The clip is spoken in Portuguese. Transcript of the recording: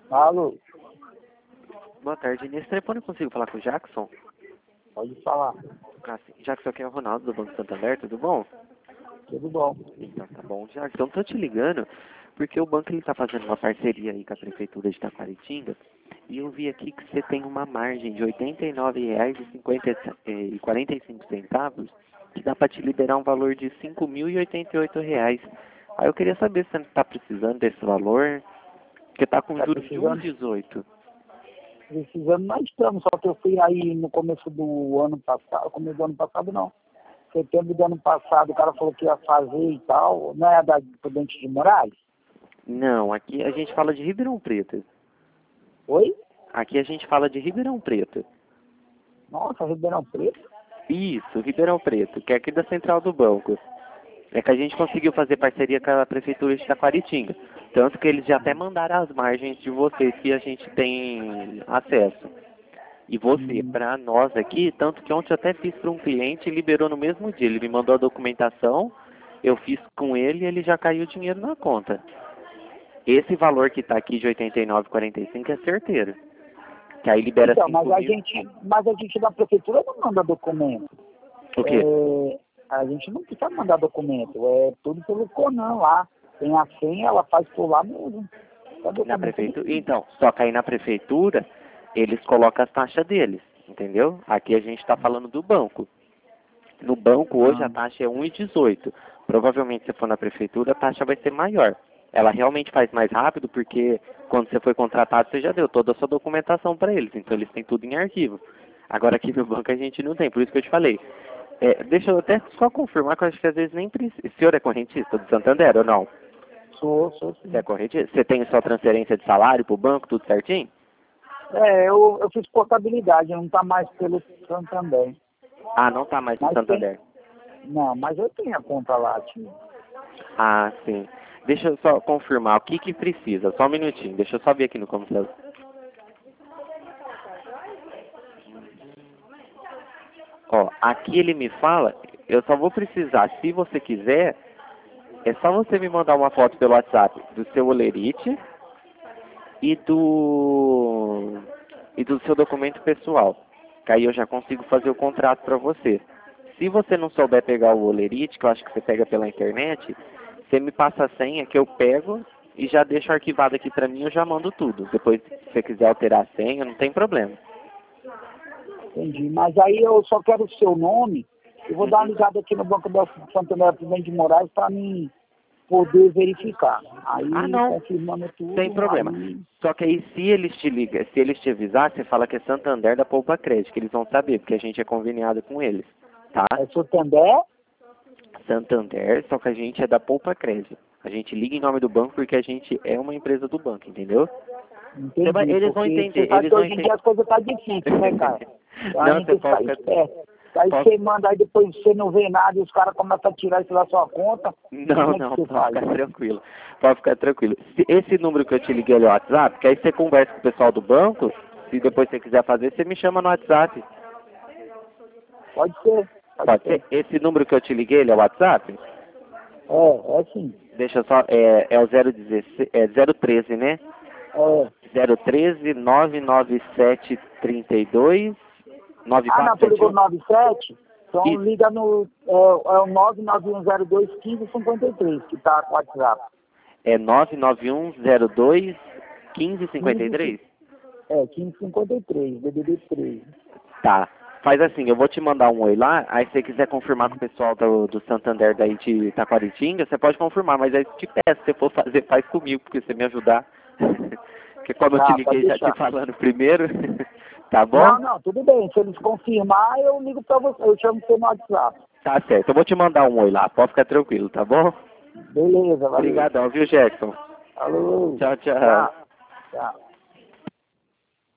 Alô, Boa tarde. Nesse telefone eu consigo falar com o Jackson? pode falar. Ah, sim. Jackson, aqui é o Ronaldo do Banco Santander, tudo bom? Tudo bom? Então tá bom. Jackson, tô te ligando porque o banco ele tá fazendo uma parceria aí com a Prefeitura de Taquaritinga e eu vi aqui que você tem uma margem de R$ 89,45 que dá para te liberar um valor de R$ 5.088. Aí eu queria saber se você está precisando desse valor, porque tá com Tá juros de precisando? 1,18. Precisando, nós estamos, só que eu fui aí no começo do ano passado, começo do ano passado não. Setembro do ano passado, o cara falou que ia fazer e tal, não é da Prudente de Moraes? Não, aqui a gente fala de Ribeirão Preto. Oi? Aqui a gente fala de Ribeirão Preto. Nossa, Ribeirão Preto? Isso, Ribeirão Preto, que é aqui da central do banco. É que a gente conseguiu fazer parceria com a Prefeitura de Taquaritinga. Tanto que eles já até mandaram as margens de vocês que a gente tem acesso. E você, Hum, para nós aqui, tanto que ontem eu até fiz para um cliente e liberou no mesmo dia. Ele me mandou a documentação, eu fiz com ele e ele já caiu o dinheiro na conta. Esse valor que está aqui de 89,45 é certeiro. Que aí libera Então, 5 mil. mas a gente da prefeitura não manda documento. O quê? A gente não precisa mandar documento, é tudo pelo Conan lá. Tem a senha, ela faz por lá mesmo. Tá Na documento prefeitura. nenhum. Então, só que aí na prefeitura, eles colocam as taxas deles, entendeu? Aqui a gente está falando do banco. No banco hoje Ah, a taxa é 1,18. Provavelmente se for na prefeitura a taxa vai ser maior. Ela realmente faz mais rápido porque quando você foi contratado você já deu toda a sua documentação para eles, então eles têm tudo em arquivo. Agora aqui no banco a gente não tem, por isso que eu te falei. Deixa eu até só confirmar que eu acho que às vezes nem precisa. O senhor é correntista do Santander ou não? sou Você é sim. correntista? Você tem sua transferência de salário para o banco, tudo certinho? Eu fiz portabilidade, não tá mais pelo Santander. Ah, não tá mais no Mas tem. Santander. Não, mas eu tenho a conta lá, tio. Ah, sim. Deixa eu só confirmar o que que precisa. Só um minutinho. Deixa eu só ver aqui no computador. Ó, aqui ele me fala, eu só vou precisar, se você quiser, é só você me mandar uma foto pelo WhatsApp do seu olerite e do seu documento pessoal. Que aí eu já consigo fazer o contrato para você. Se você não souber pegar o olerite, que eu acho que você pega pela internet, você me passa a senha que eu pego e já deixo arquivado aqui para mim, eu já mando tudo. Depois, se você quiser alterar a senha, não tem problema. Entendi. Mas aí eu só quero o seu nome. Eu vou dar uma Uhum. ligada aqui no Banco da Santander Presidente de Moraes para mim poder verificar. Ah, Aí, não. confirmando Sem tudo, problema. aí Só que aí, se eles te ligam, se eles te avisar, você fala que é Santander da Poupa Crédito, que eles vão saber, porque a gente é conveniado com eles, tá? é Santander. Santander, só que a gente é da Poupa Crédito. A gente liga em nome do banco porque a gente é uma empresa do banco, entendeu? Entendi, Eles vão porque você entender, sabe eles que vão hoje em dia entender. as coisas tá difíceis, né, cara? Então a Não, gente você tem que ficar pode ficar... esperto. Aí Pode... você manda, aí depois você não vê nada e os caras começam a tirar isso da sua conta. Como Não, é que não, você pode faz? ficar tranquilo. Pode ficar tranquilo. Esse número que eu te liguei ali no WhatsApp, que aí você conversa com o pessoal do banco, se depois você quiser fazer, você me chama no WhatsApp. Pode ser, pode Pode ser. ser? Esse número que eu te liguei, ele é o WhatsApp? É sim. Deixa eu só, é o 016, 013, né? É. 013 997 32 Ah, não, tu ligou 9471. 97? Então Isso. liga no. É o 99102 1553 que tá com o WhatsApp. É 99102 15, 1553? 1553, DDD 3. Tá. Faz assim, eu vou te mandar um oi lá, aí se você quiser confirmar com o pessoal do Santander daí de Taquaritinga, você pode confirmar, mas aí eu te peço, se você for fazer, faz comigo, porque você me ajudar. Porque como eu te Tá, pode liguei já te deixar. falando primeiro, tá bom? Não, tudo bem. Se eles confirmar, eu ligo pra você. Eu chamo você no WhatsApp. Tá certo, eu vou te mandar um oi lá, pode ficar tranquilo, tá bom? Beleza, valeu. Obrigadão, viu, Jackson? Alô, Tchau, tchau. tchau. Tchau.